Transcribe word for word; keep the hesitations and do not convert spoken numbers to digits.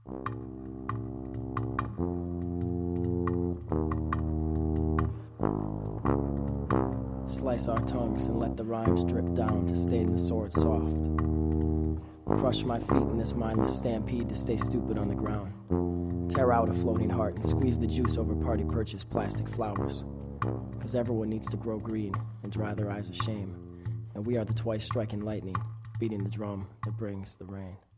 Slice our tongues and let the rhymes drip down to stain the sword soft. Crush my feet in this mindless stampede to stay stupid on the ground. Tear out a floating heart and squeeze the juice over party purchased plastic flowers. Cause everyone needs to grow green and dry their eyes of shame. And we are the twice striking lightning, beating the drum that brings the rain.